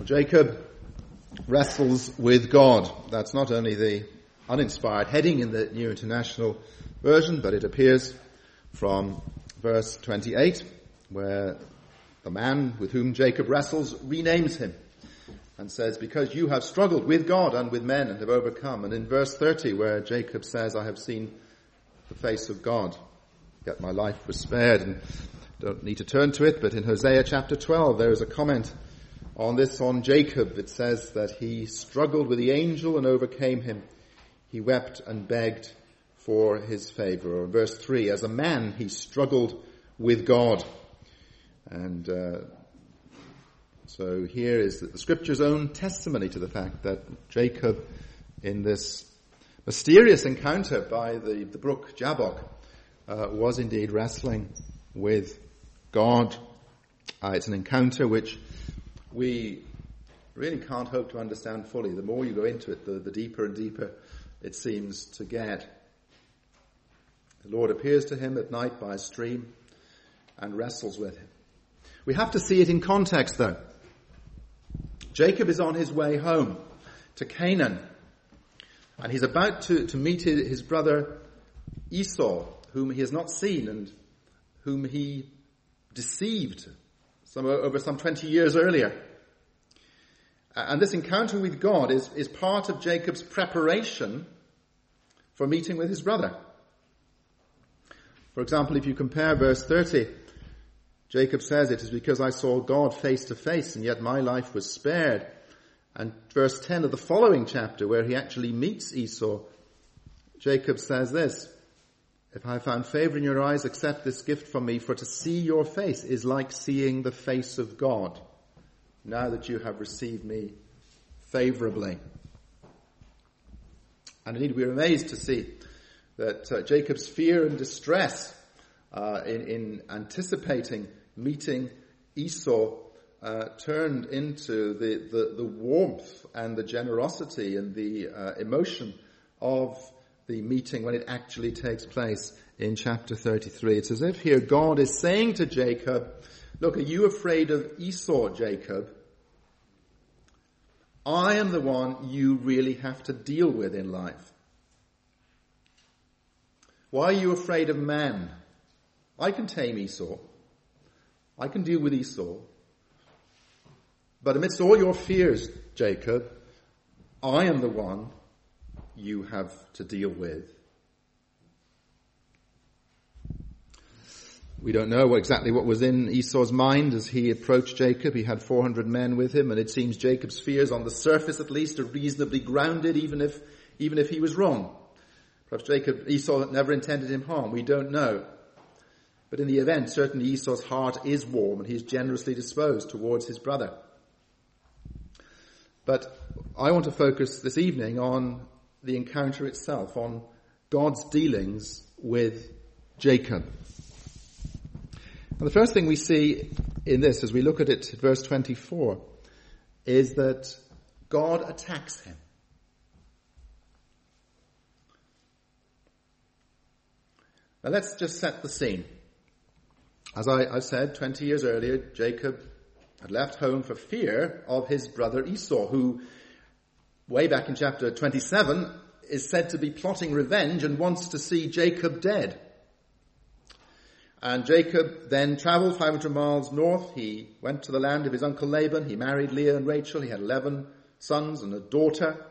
Jacob wrestles with God. That's not only the uninspired heading in the New International Version, but it appears from verse 28, where the man with whom Jacob wrestles renames him and says, because you have struggled with God and with men and have overcome. And in verse 30, where Jacob says, I have seen the face of God, yet my life was spared. And don't need to turn to it, but in Hosea chapter 12, there is a comment on this on Jacob. It says that he struggled with the angel and overcame him. He wept and begged for his favor. Or verse 3, as a man he struggled with God. And so here is the Scripture's own testimony to the fact that Jacob, in this mysterious encounter by the brook Jabbok, was indeed wrestling with God. It's an encounter which we really can't hope to understand fully. The more you go into it, the deeper and deeper it seems to get. The Lord appears to him at night by a stream and wrestles with him. We have to see it in context, though. Jacob is on his way home to Canaan, and he's about to meet his brother Esau, whom he has not seen and whom he deceived over some 20 years earlier. And this encounter with God is part of Jacob's preparation for meeting with his brother. For example, if you compare verse 30, Jacob says, it is because I saw God face to face, and yet my life was spared. And verse 10 of the following chapter, where he actually meets Esau, Jacob says this, if I have found favor in your eyes, accept this gift from me, for to see your face is like seeing the face of God, now that you have received me favorably. And indeed, we are amazed to see that Jacob's fear and distress in anticipating meeting Esau turned into the warmth and the generosity and the emotion of the meeting when it actually takes place in chapter 33. It's as if here God is saying to Jacob, look, are you afraid of Esau, Jacob? I am the one you really have to deal with in life. Why are you afraid of man? I can tame Esau. I can deal with Esau. But amidst all your fears, Jacob, I am the one you have to deal with. We don't know exactly what was in Esau's mind as he approached Jacob. He had 400 men with him, and it seems Jacob's fears, on the surface at least, are reasonably grounded, even if he was wrong. Perhaps Esau never intended him harm. We don't know. But in the event, certainly Esau's heart is warm, and he is generously disposed towards his brother. But I want to focus this evening on the encounter itself, on God's dealings with Jacob. And the first thing we see in this, as we look at it, verse 24, is that God attacks him. Now let's just set the scene. As I said, 20 years earlier, Jacob had left home for fear of his brother Esau, who, way back in chapter 27, is said to be plotting revenge and wants to see Jacob dead. And Jacob then traveled 500 miles north. He went to the land of his uncle Laban. He married Leah and Rachel. He had 11 sons and a daughter.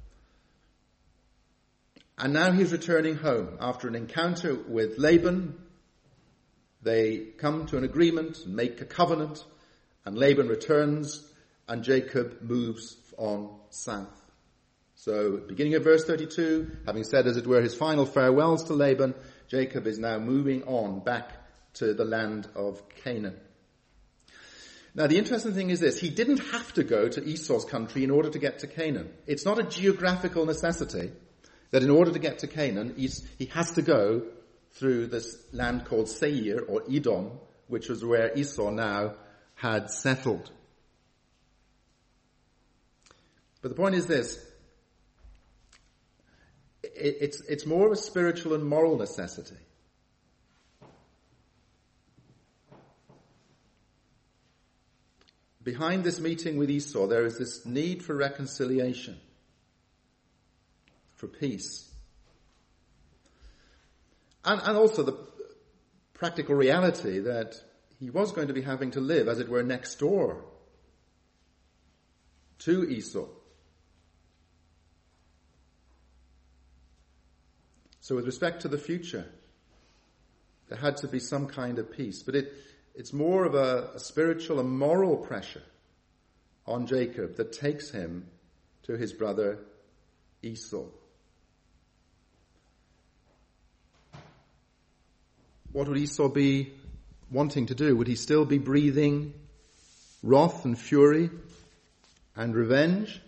And now he's returning home after an encounter with Laban. They come to an agreement and make a covenant, and Laban returns, and Jacob moves on south. So, beginning of verse 32, having said, as it were, his final farewells to Laban, Jacob is now moving on back to the land of Canaan. Now, the interesting thing is this. He didn't have to go to Esau's country in order to get to Canaan. It's not a geographical necessity that in order to get to Canaan, he has to go through this land called Seir, or Edom, which was where Esau now had settled. But the point is this. It's more of a spiritual and moral necessity. behind this meeting with Esau, there is this need for reconciliation, for peace. And also the practical reality that he was going to be having to live, as it were, next door to Esau. So with respect to the future, there had to be some kind of peace. But it's more of a spiritual and moral pressure on Jacob that takes him to his brother Esau. What would Esau be wanting to do? Would he still be breathing wrath and fury and revenge?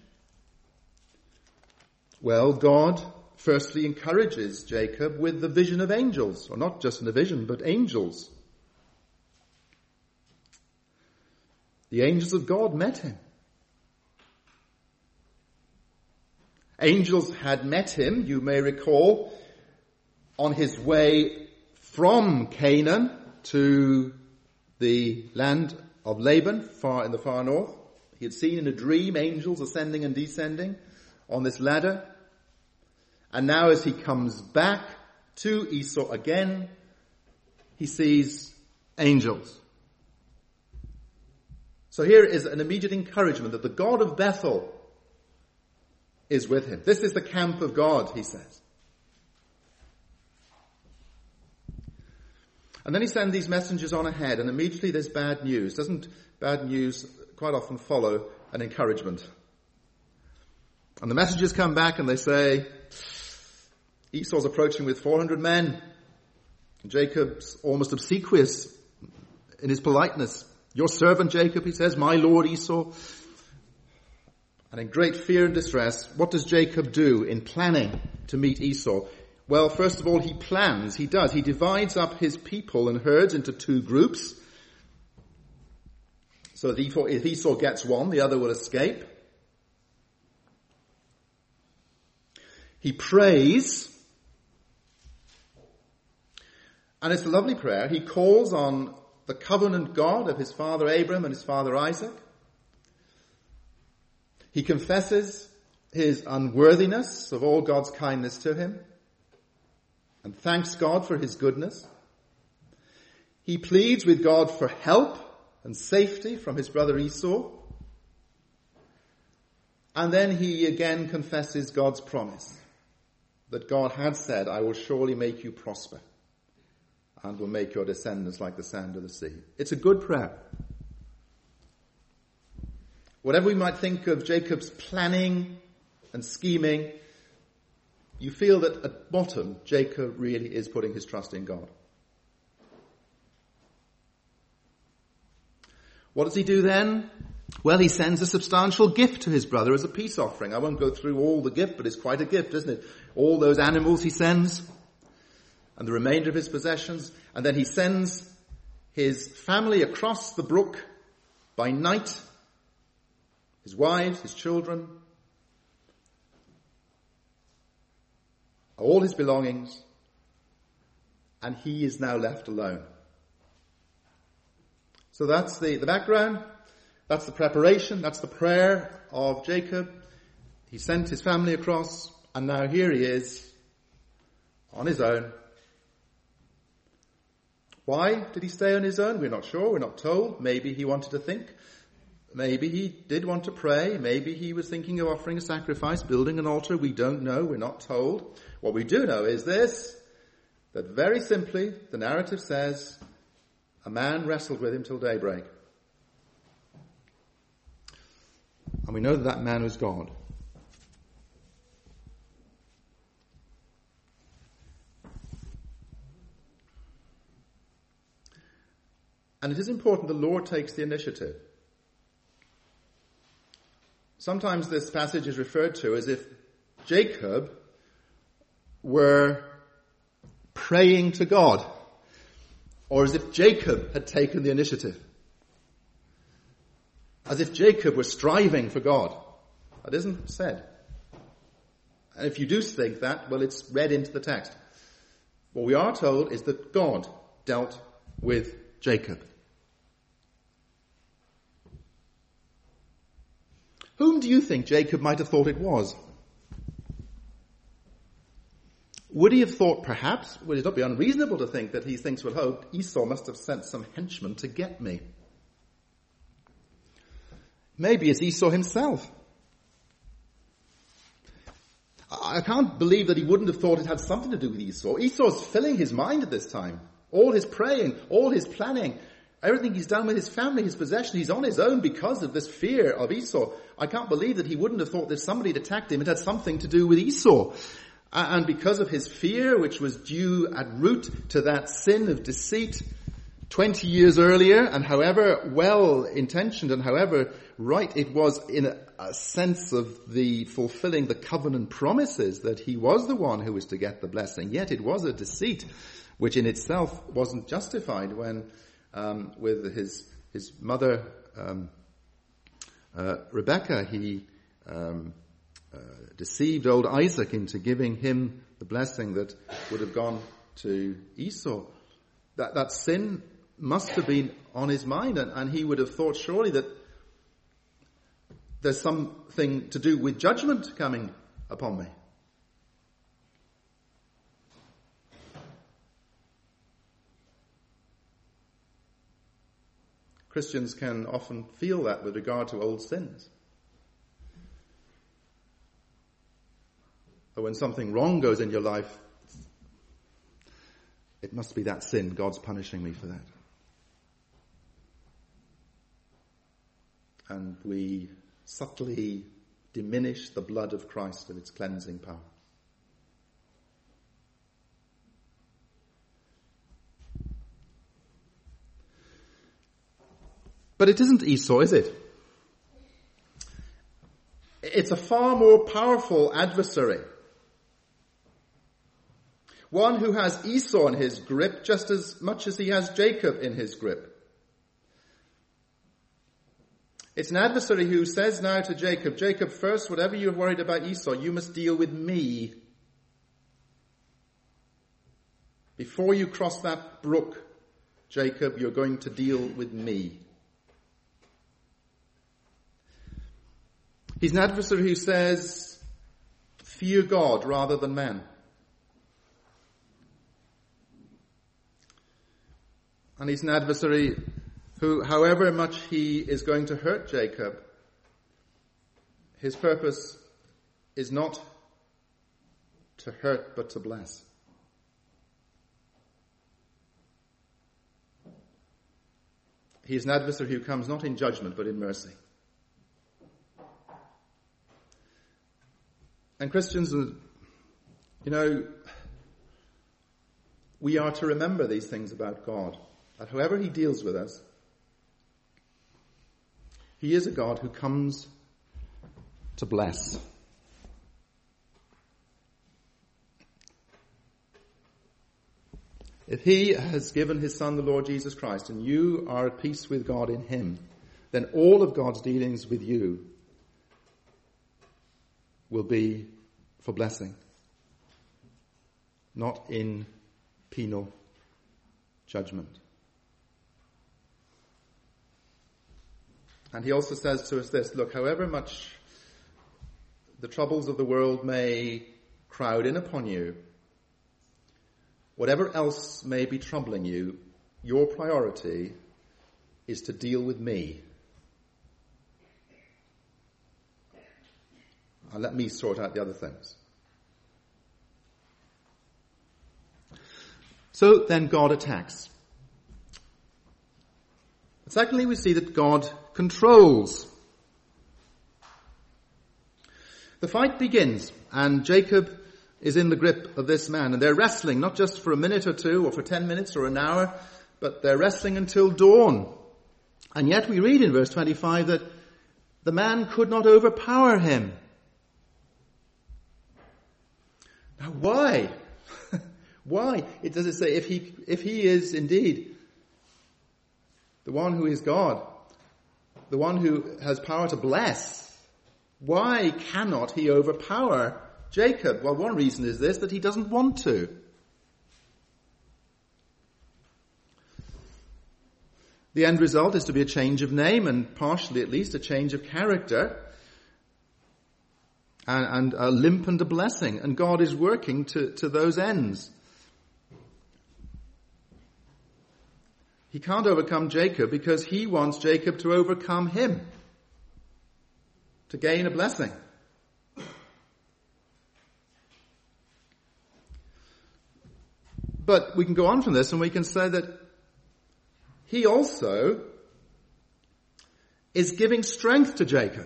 Well, God firstly encourages Jacob with the vision of angels, or not just in a vision, but angels. The angels of God met him. Angels had met him, you may recall, on his way from Canaan to the land of Laban, in the far north. He had seen in a dream angels ascending and descending on this ladder. And now as he comes back to Esau again, he sees angels. So here is an immediate encouragement that the God of Bethel is with him. This is the camp of God, he says. And then he sends these messengers on ahead, and immediately there's bad news. Doesn't bad news quite often follow an encouragement? And the messengers come back and they say, Esau's approaching with 400 men. Jacob's almost obsequious in his politeness. Your servant Jacob, he says, my lord Esau. And in great fear and distress, what does Jacob do in planning to meet Esau? Well, first of all, he plans. He does. He divides up his people and herds into two groups. So that if Esau gets one, the other will escape. He prays. And it's a lovely prayer. He calls on the covenant God of his father Abraham and his father Isaac. He confesses his unworthiness of all God's kindness to him and thanks God for his goodness. He pleads with God for help and safety from his brother Esau. And then he again confesses God's promise that God had said, I will surely make you prosper and will make your descendants like the sand of the sea. It's a good prayer. Whatever we might think of Jacob's planning and scheming, you feel that at bottom, Jacob really is putting his trust in God. What does he do then? Well, he sends a substantial gift to his brother as a peace offering. I won't go through all the gift, but it's quite a gift, isn't it? All those animals he sends, and the remainder of his possessions. And then he sends his family across the brook by night, his wives, his children, all his belongings, and he is now left alone. So that's the background, that's the preparation, that's the prayer of Jacob. He sent his family across, and now here he is, on his own. Why did he stay on his own? We're not sure, we're not told. Maybe he wanted to think. Maybe he did want to pray. Maybe he was thinking of offering a sacrifice, building an altar. We don't know. We're not told. What we do know is this, that very simply, the narrative says, a man wrestled with him till daybreak. And we know that that man was God. And it is important the Lord takes the initiative. Sometimes this passage is referred to as if Jacob were praying to God, or as if Jacob had taken the initiative, as if Jacob were striving for God. That isn't said. And if you do think that, well, it's read into the text. What we are told is that God dealt with Jacob. Whom do you think Jacob might have thought it was? Would he have thought perhaps, would it not be unreasonable to think that he thinks, well, oh, Esau must have sent some henchmen to get me? Maybe it's Esau himself. I can't believe that he wouldn't have thought it had something to do with Esau. Esau's filling his mind at this time. All his praying, all his planning, everything he's done with his family, his possession, he's on his own because of this fear of Esau. I can't believe that he wouldn't have thought that somebody had attacked him. It had something to do with Esau. And because of his fear, which was due at root to that sin of deceit 20 years earlier, and however well-intentioned and however right it was in a sense of the fulfilling the covenant promises that he was the one who was to get the blessing, yet it was a deceit which in itself wasn't justified when with his mother Rebekah, he deceived old Isaac into giving him the blessing that would have gone to Esau. That sin must have been on his mind, and he would have thought surely that there's something to do with judgment coming upon me. Christians can often feel that with regard to old sins. Or when something wrong goes in your life, it must be that sin. God's punishing me for that. And we subtly diminish the blood of Christ and its cleansing power. But it isn't Esau, is it? It's a far more powerful adversary. One who has Esau in his grip just as much as he has Jacob in his grip. It's an adversary who says now to Jacob, Jacob, first, whatever you're worried about Esau, you must deal with me. Before you cross that brook, Jacob, you're going to deal with me. He's an adversary who says, fear God rather than man. And he's an adversary who, however much he is going to hurt Jacob, his purpose is not to hurt but to bless. He is an adversary who comes not in judgment but in mercy. And Christians, we are to remember these things about God. That however he deals with us, he is a God who comes to bless. If he has given his Son, the Lord Jesus Christ, and you are at peace with God in him, then all of God's dealings with you will be for blessing, not in penal judgment. And he also says to us this, look, however much the troubles of the world may crowd in upon you, whatever else may be troubling you, your priority is to deal with me. And let me sort out the other things. So then God attacks. Secondly, we see that God controls. The fight begins, and Jacob is in the grip of this man, and they're wrestling not just for a minute or two, or for 10 minutes or an hour, but they're wrestling until dawn. And yet we read in verse 25 that the man could not overpower him. Now why? Why? It doesn't say if he is indeed the one who is God, the one who has power to bless, why cannot he overpower Jacob? Well, one reason is this, that he doesn't want to. The end result is to be a change of name and partially at least a change of character. and a limp and a blessing, and God is working to those ends. He can't overcome Jacob because he wants Jacob to overcome him, to gain a blessing. But we can go on from this and we can say that he also is giving strength to Jacob.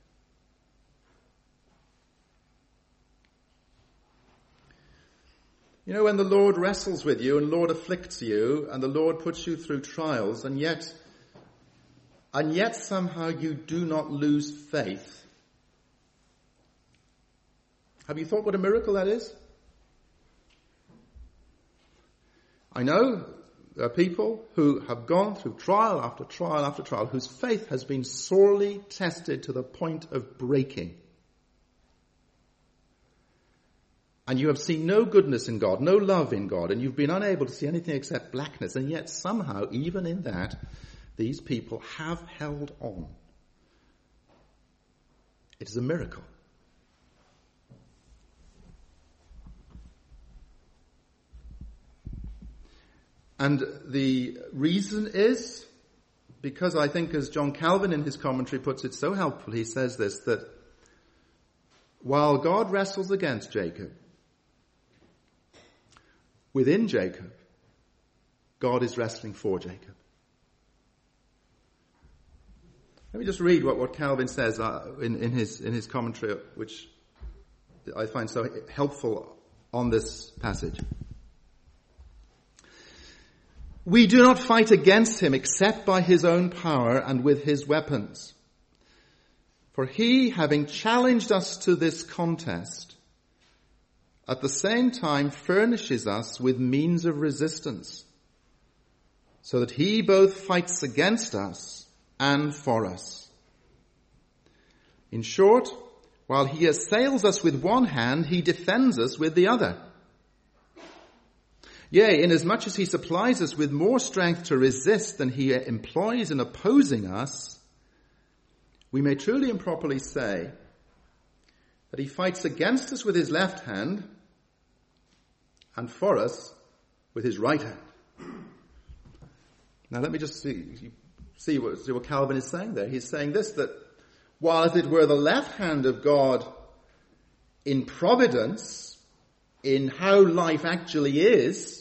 You know, when the Lord wrestles with you and the Lord afflicts you and the Lord puts you through trials, and yet somehow you do not lose faith. Have you thought what a miracle that is? I know there are people who have gone through trial after trial after trial, whose faith has been sorely tested to the point of breaking. And you have seen no goodness in God, no love in God, and you've been unable to see anything except blackness. And yet somehow, even in that, these people have held on. It is a miracle. And the reason is because I think, as John Calvin in his commentary puts it so helpfully, he says this, that while God wrestles against Jacob, within Jacob, God is wrestling for Jacob. Let me just read what Calvin says in his commentary, which I find so helpful on this passage. We do not fight against him except by his own power and with his weapons. For he, having challenged us to this contest, at the same time furnishes us with means of resistance, so that he both fights against us and for us. In short, while he assails us with one hand, he defends us with the other. Yea, inasmuch as he supplies us with more strength to resist than he employs in opposing us, we may truly and properly say that he fights against us with his left hand and for us with his right hand. Now let me just see what Calvin is saying there. He's saying this, that while as it were the left hand of God in providence, in how life actually is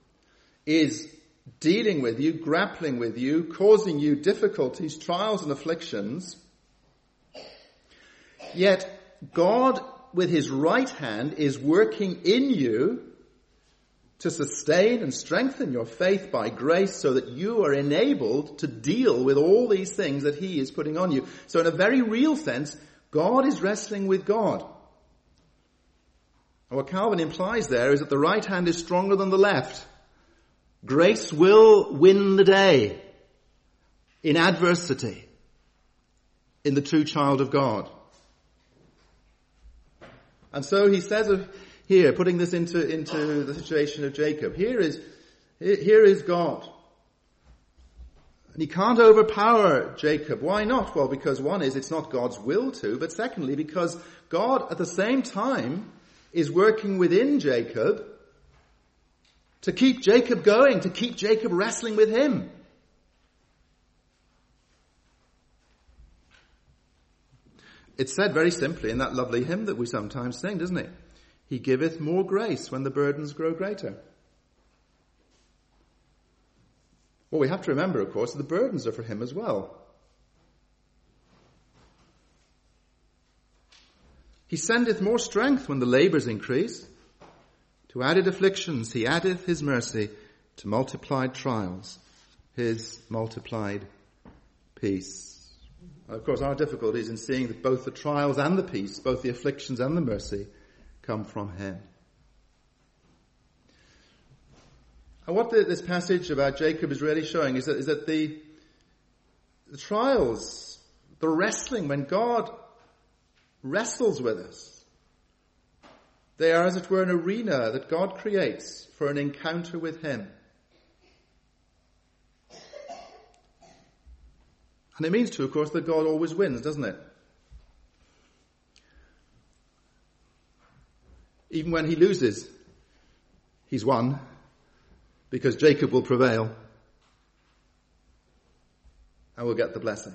dealing with you, grappling with you, causing you difficulties, trials and afflictions, yet God with his right hand is working in you to sustain and strengthen your faith by grace so that you are enabled to deal with all these things that he is putting on you. So in a very real sense, God is wrestling with God. And what Calvin implies there is that the right hand is stronger than the left. Grace will win the day in adversity in the true child of God. And so he says here, putting this into the situation of Jacob, here is God. And he can't overpower Jacob. Why not? Well, because one is, it's not God's will to, but secondly, because God at the same time is working within Jacob to keep Jacob going, to keep Jacob wrestling with him. It's said very simply in that lovely hymn that we sometimes sing, doesn't it? He giveth more grace when the burdens grow greater. Well, we have to remember, of course, that the burdens are for him as well. He sendeth more strength when the labours increase. To added afflictions he addeth his mercy, to multiplied trials his multiplied peace. Of course, our difficulty is in seeing that both the trials and the peace, both the afflictions and the mercy, come from him. And what this passage about Jacob is really showing is that the trials, the wrestling, when God wrestles with us, they are, as it were, an arena that God creates for an encounter with him. And it means too, of course, that God always wins, doesn't it? Even when he loses, he's won, because Jacob will prevail and will get the blessing.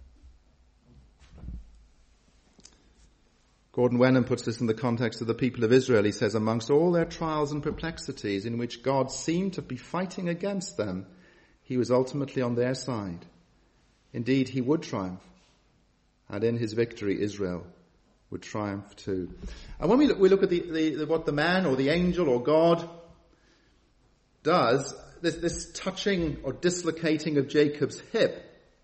Gordon Wenham puts this in the context of the people of Israel. He says, amongst all their trials and perplexities in which God seemed to be fighting against them, he was ultimately on their side. Indeed, he would triumph. And in his victory, Israel would triumph too. And when we look at what the man or the angel or God does, this touching or dislocating of Jacob's hip,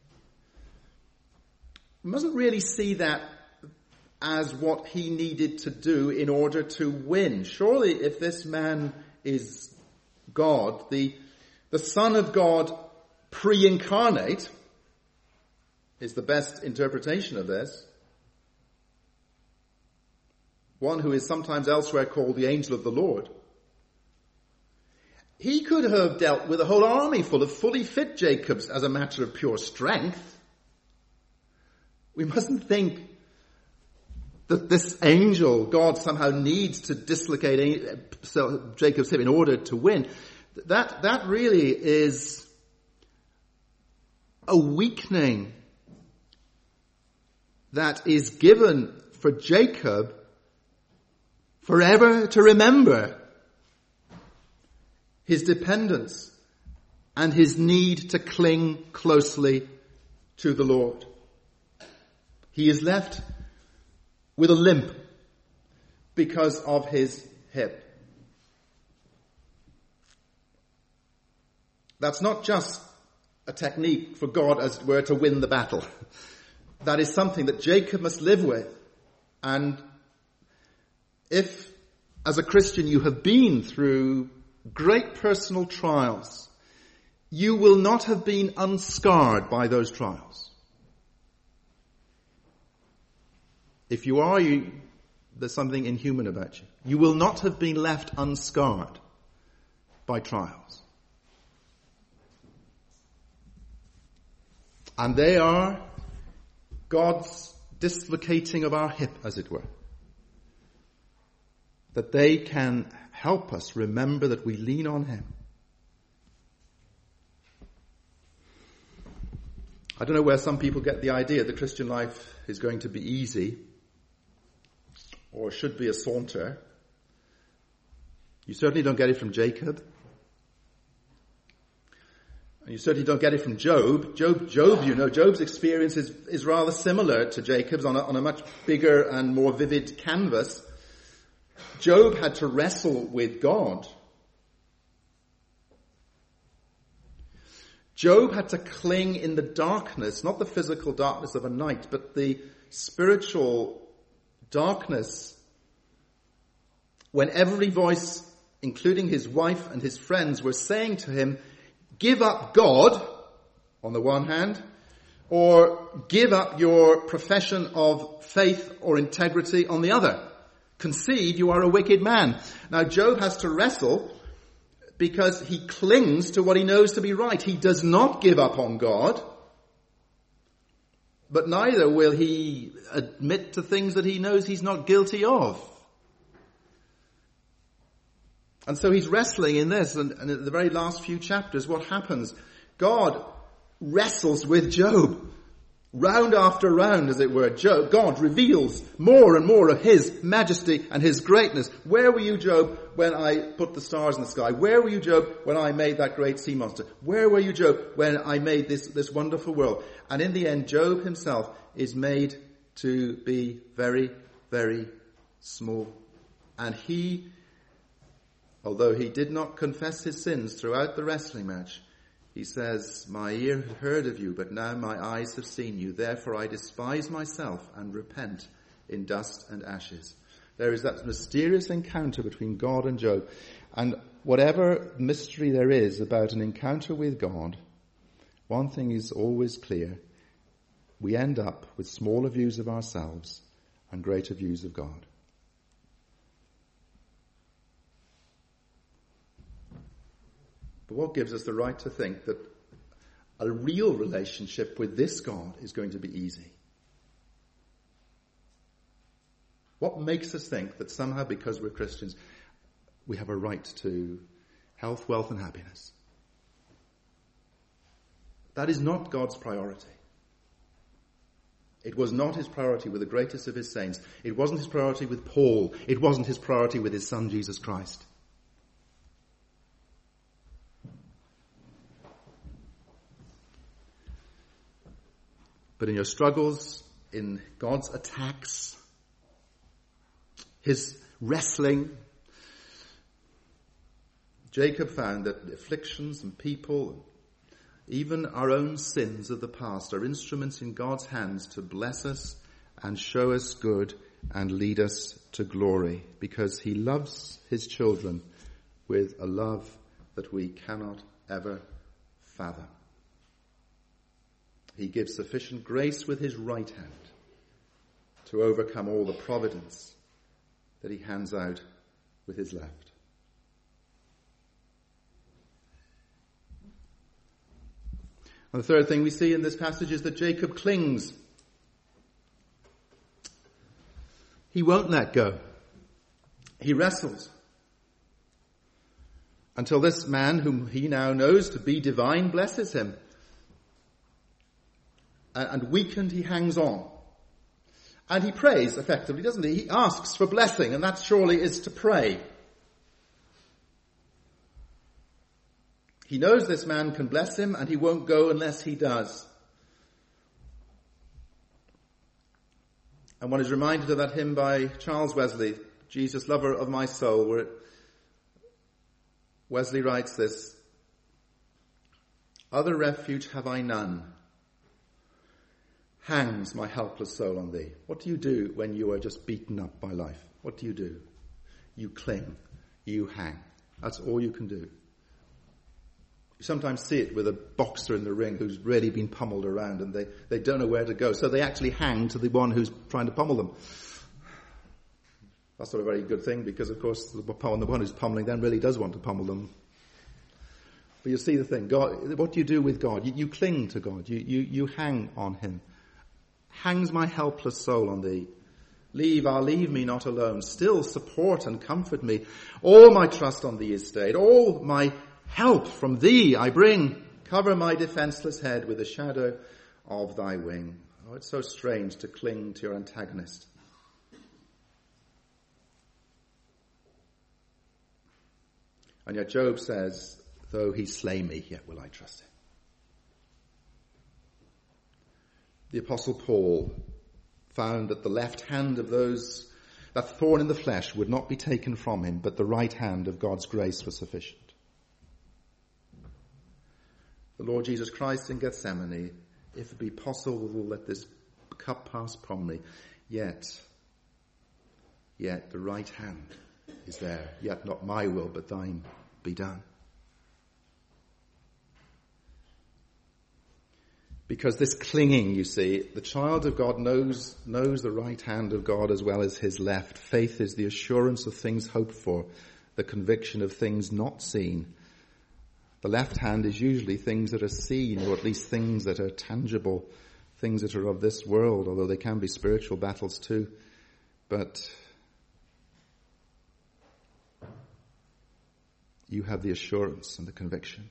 we mustn't really see that as what he needed to do in order to win. Surely if this man is God, the Son of God pre-incarnate is the best interpretation of this. One who is sometimes elsewhere called the angel of the Lord. He could have dealt with a whole army full of fully fit Jacobs as a matter of pure strength. We mustn't think that this angel, God, somehow needs to dislocate Jacob's hip in order to win. That really is a weakening that is given for Jacob forever to remember his dependence and his need to cling closely to the Lord. He is left with a limp because of his hip. That's not just a technique for God, as it were, to win the battle. That is something that Jacob must live with. And if, as a Christian, you have been through great personal trials, you will not have been unscarred by those trials. If you are, there's something inhuman about you. You will not have been left unscarred by trials. And they are God's dislocating of our hip, as it were. That they can help us remember that we lean on him. I don't know where some people get the idea the Christian life is going to be easy or should be a saunter. You certainly don't get it from Jacob. And you certainly don't get it from Job. Job's experience is rather similar to Jacob's on a much bigger and more vivid canvas. Job had to wrestle with God. Job had to cling in the darkness, not the physical darkness of a night, but the spiritual darkness, when every voice, including his wife and his friends, were saying to him, give up God, on the one hand, or give up your profession of faith or integrity on the other. Concede you are a wicked man. Now Job has to wrestle because he clings to what he knows to be right. He does not give up on God, but neither will he admit to things that he knows he's not guilty of. And so he's wrestling in this, and in the very last few chapters, what happens? God wrestles with Job. Round after round, as it were, God reveals more and more of his majesty and his greatness. Where were you, Job, when I put the stars in the sky? Where were you, Job, when I made that great sea monster? Where were you, Job, when I made this wonderful world? And in the end, Job himself is made to be very, very small. And he, although he did not confess his sins throughout the wrestling match, he says, my ear had heard of you, but now my eyes have seen you. Therefore I despise myself and repent in dust and ashes. There is that mysterious encounter between God and Job. And whatever mystery there is about an encounter with God, one thing is always clear. We end up with smaller views of ourselves and greater views of God. But what gives us the right to think that a real relationship with this God is going to be easy? What makes us think that somehow because we're Christians, we have a right to health, wealth and happiness? That is not God's priority. It was not his priority with the greatest of his saints. It wasn't his priority with Paul. It wasn't his priority with his son Jesus Christ. But in your struggles, in God's attacks, his wrestling, Jacob found that afflictions and people, even our own sins of the past, are instruments in God's hands to bless us and show us good and lead us to glory, because he loves his children with a love that we cannot ever fathom. He gives sufficient grace with his right hand to overcome all the providence that he hands out with his left. And the third thing we see in this passage is that Jacob clings. He won't let go. He wrestles until this man, whom he now knows to be divine, blesses him. And weakened, he hangs on. And he prays, effectively, doesn't he? He asks for blessing, and that surely is to pray. He knows this man can bless him, and he won't go unless he does. And one is reminded of that hymn by Charles Wesley, Jesus, Lover of My Soul, where Wesley writes this: "Other refuge have I none. Hangs my helpless soul on thee." What do you do when you are just beaten up by life? What do? You cling. You hang. That's all you can do. You sometimes see it with a boxer in the ring who's really been pummeled around and they don't know where to go. So they actually hang to the one who's trying to pummel them. That's not a very good thing because, of course, the one who's pummeling them really does want to pummel them. But you see the thing. God, what do you do with God? You cling to God. You hang on him. Hangs my helpless soul on thee. Leave me not alone. Still support and comfort me. All my trust on thee is stayed. All my help from thee I bring. Cover my defenseless head with the shadow of thy wing. Oh, it's so strange to cling to your antagonist. And yet Job says, though he slay me, yet will I trust him. The Apostle Paul found that the left hand of that thorn in the flesh would not be taken from him, but the right hand of God's grace was sufficient. The Lord Jesus Christ in Gethsemane, if it be possible, will let this cup pass from me. Yet the right hand is there. Yet not my will, but thine be done. Because this clinging, you see, the child of God knows the right hand of God as well as his left. Faith is the assurance of things hoped for, the conviction of things not seen. The left hand is usually things that are seen, or at least things that are tangible, things that are of this world, although they can be spiritual battles too. But you have the assurance and the conviction.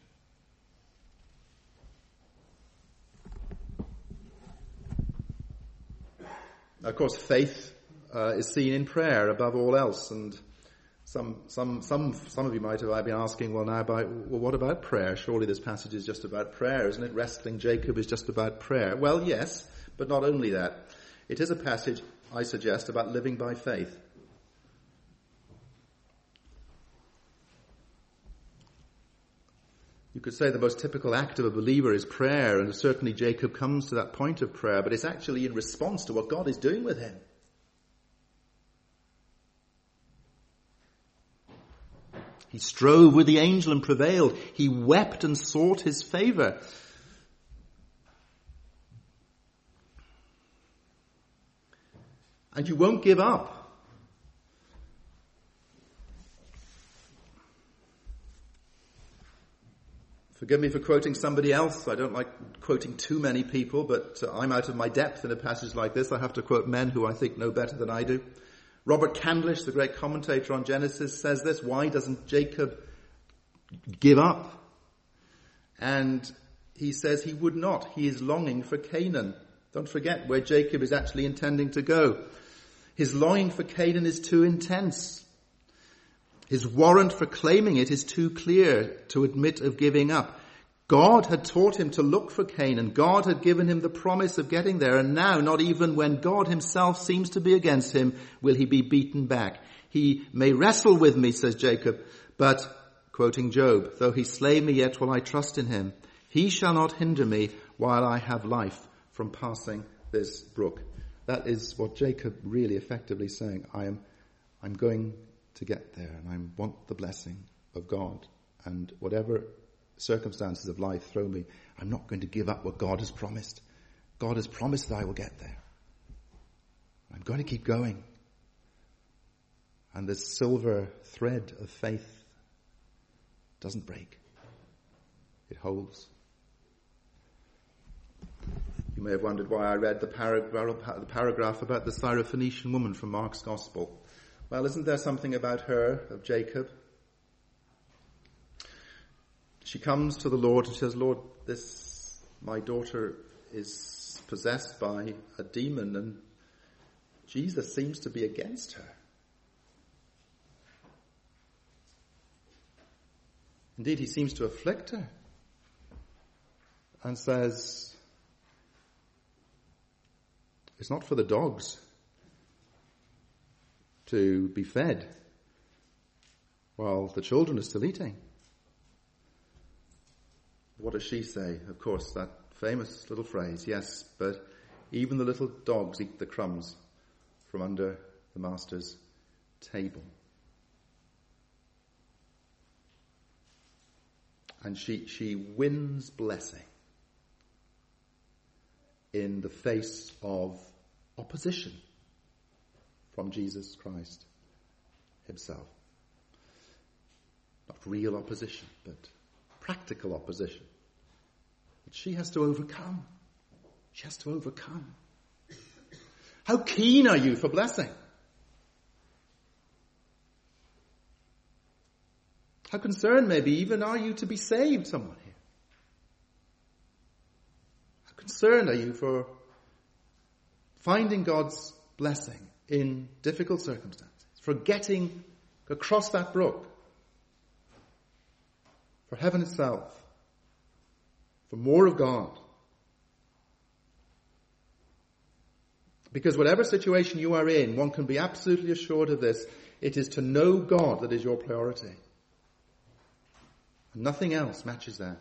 Of course, faith is seen in prayer above all else, and some of you might have been asking, what about prayer? Surely this passage is just about prayer, isn't it? Wrestling Jacob is just about prayer. Well, yes, but not only that. It is a passage, I suggest, about living by faith. You could say the most typical act of a believer is prayer, and certainly Jacob comes to that point of prayer, but it's actually in response to what God is doing with him. He strove with the angel and prevailed. He wept and sought his favor. And you won't give up. Forgive me for quoting somebody else. I don't like quoting too many people, but I'm out of my depth in a passage like this. I have to quote men who I think know better than I do. Robert Candlish, the great commentator on Genesis, says this: why doesn't Jacob give up? And he says he would not. He is longing for Canaan. Don't forget where Jacob is actually intending to go. His longing for Canaan is too intense. His warrant for claiming it is too clear to admit of giving up. God had taught him to look for Canaan. God had given him the promise of getting there. And now, not even when God himself seems to be against him, will he be beaten back. He may wrestle with me, says Jacob, but, quoting Job, though he slay me, yet will I trust in him. He shall not hinder me while I have life from passing this brook. That is what Jacob really effectively saying. I'm going to get there, and I want the blessing of God. And whatever circumstances of life throw me, I'm not going to give up what God has promised. God has promised that I will get there. I'm going to keep going. And this silver thread of faith doesn't break. It holds. You may have wondered why I read the paragraph about the Syrophoenician woman from Mark's Gospel. Well, isn't there something about her, of Jacob? She comes to the Lord and says, Lord, my daughter is possessed by a demon, and Jesus seems to be against her. Indeed, he seems to afflict her and says, it's not for the dogs to be fed while the children are still eating. What does she say? Of course, that famous little phrase, yes, but even the little dogs eat the crumbs from under the master's table. And she wins blessing in the face of opposition from Jesus Christ himself. Not real opposition, but practical opposition. But she has to overcome. She has to overcome. How keen are you for blessing? How concerned maybe even are you to be saved, someone here? How concerned are you for finding God's blessing in difficult circumstances, for getting across that brook, for heaven itself, for more of God? Because whatever situation you are in, one can be absolutely assured of this: it is to know God that is your priority. And nothing else matches that.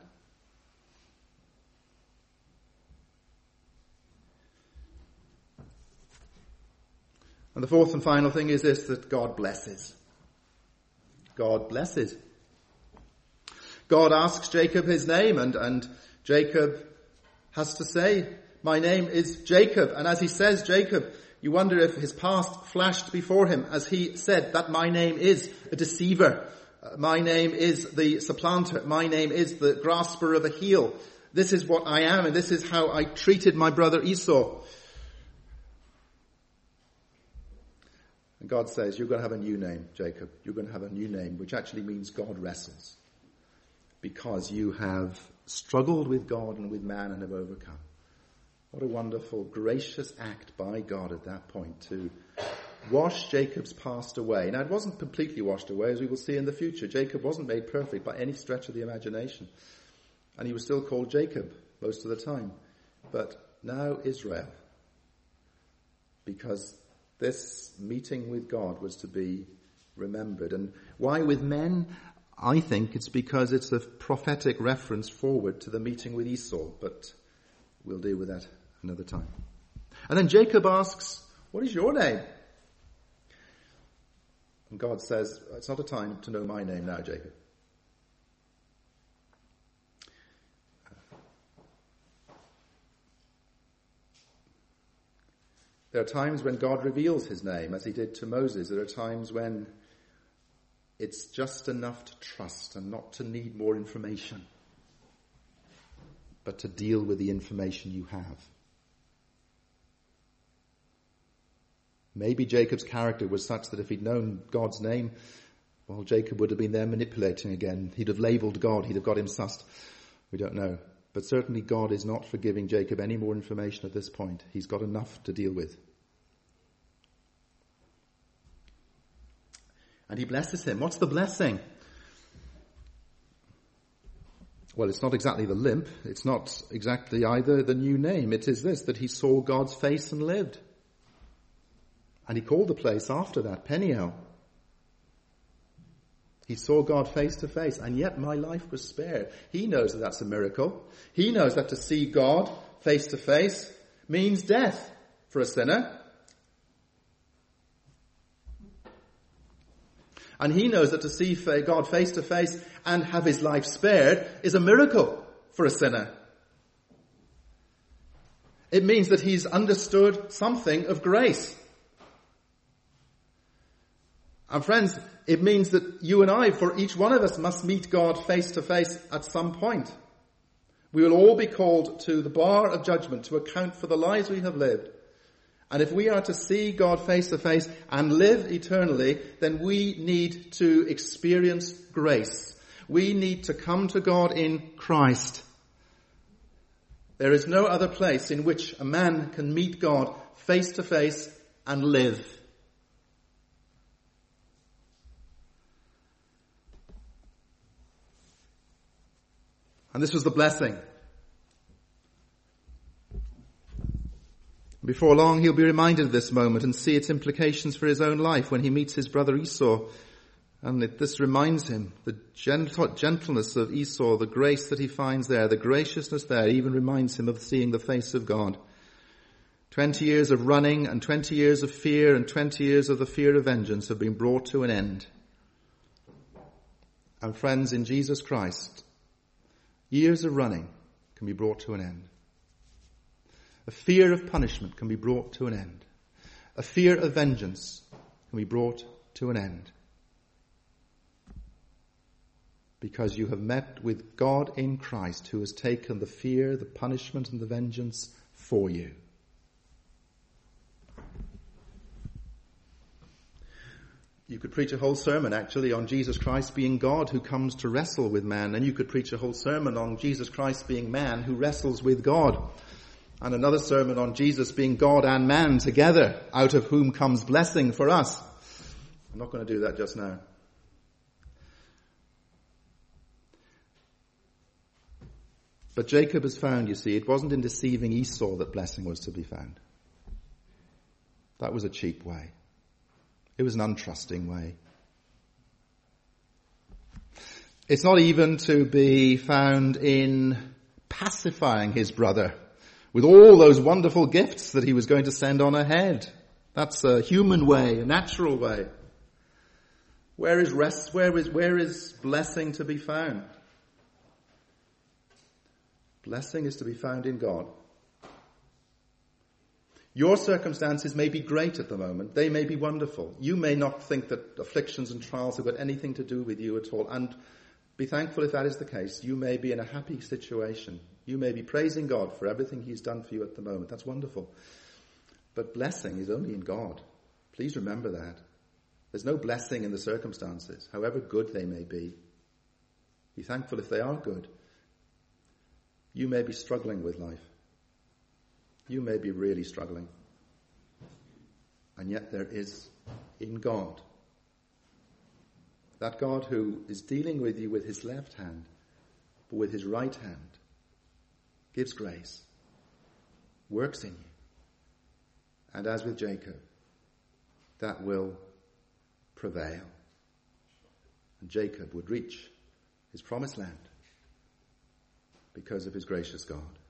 And the fourth and final thing is this, that God blesses. God blesses. God asks Jacob his name, and Jacob has to say, my name is Jacob. And as he says Jacob, you wonder if his past flashed before him as he said that my name is a deceiver. My name is the supplanter. My name is the grasper of a heel. This is what I am, and this is how I treated my brother Esau. And God says, you're going to have a new name, Jacob. You're going to have a new name, which actually means God wrestles. Because you have struggled with God and with man and have overcome. What a wonderful, gracious act by God at that point to wash Jacob's past away. Now, it wasn't completely washed away, as we will see in the future. Jacob wasn't made perfect by any stretch of the imagination. And he was still called Jacob most of the time. But now Israel. Because this meeting with God was to be remembered. And why with men? I think it's because it's a prophetic reference forward to the meeting with Esau. But we'll deal with that another time. And then Jacob asks, what is your name? And God says, it's not a time to know my name now, Jacob. There are times when God reveals his name, as he did to Moses. There are times when it's just enough to trust and not to need more information, but to deal with the information you have. Maybe Jacob's character was such that if he'd known God's name, well, Jacob would have been there manipulating again. He'd have labelled God. He'd have got him sussed. We don't know. But certainly God is not forgiving Jacob any more information at this point. He's got enough to deal with. And he blesses him. What's the blessing? Well, it's not exactly the limp. It's not exactly either the new name. It is this, that he saw God's face and lived. And he called the place after that, Peniel. He saw God face to face, and yet my life was spared. He knows that that's a miracle. He knows that to see God face to face means death for a sinner. And he knows that to see God face to face and have his life spared is a miracle for a sinner. It means that he's understood something of grace. And friends, it means that you and I, for each one of us, must meet God face to face at some point. We will all be called to the bar of judgment to account for the lives we have lived. And if we are to see God face to face and live eternally, then we need to experience grace. We need to come to God in Christ. There is no other place in which a man can meet God face to face and live. And this was the blessing. Before long, he'll be reminded of this moment and see its implications for his own life when he meets his brother Esau. And this reminds him, the gentleness of Esau, the grace that he finds there, the graciousness there, even reminds him of seeing the face of God. 20 years of running and 20 years of fear and 20 years of the fear of vengeance have been brought to an end. And friends, in Jesus Christ, years of running can be brought to an end. A fear of punishment can be brought to an end. A fear of vengeance can be brought to an end. Because you have met with God in Christ, who has taken the fear, the punishment, and the vengeance for you. You could preach a whole sermon, actually, on Jesus Christ being God who comes to wrestle with man. And you could preach a whole sermon on Jesus Christ being man who wrestles with God. And another sermon on Jesus being God and man together, out of whom comes blessing for us. I'm not going to do that just now. But Jacob has found, you see, it wasn't in deceiving Esau that blessing was to be found. That was a cheap way. It was an untrusting way. It's not even to be found in pacifying his brother with all those wonderful gifts that he was going to send on ahead. That's a human way, a natural way. Where is rest? Where is blessing to be found? Blessing is to be found in God. Your circumstances may be great at the moment. They may be wonderful. You may not think that afflictions and trials have got anything to do with you at all. And be thankful if that is the case. You may be in a happy situation. You may be praising God for everything he's done for you at the moment. That's wonderful. But blessing is only in God. Please remember that. There's no blessing in the circumstances, however good they may be. Be thankful if they are good. You may be struggling with life. You may be really struggling. And yet there is in God, that God who is dealing with you with his left hand, but with his right hand, gives grace, works in you. And as with Jacob, that will prevail. And Jacob would reach his promised land because of his gracious God.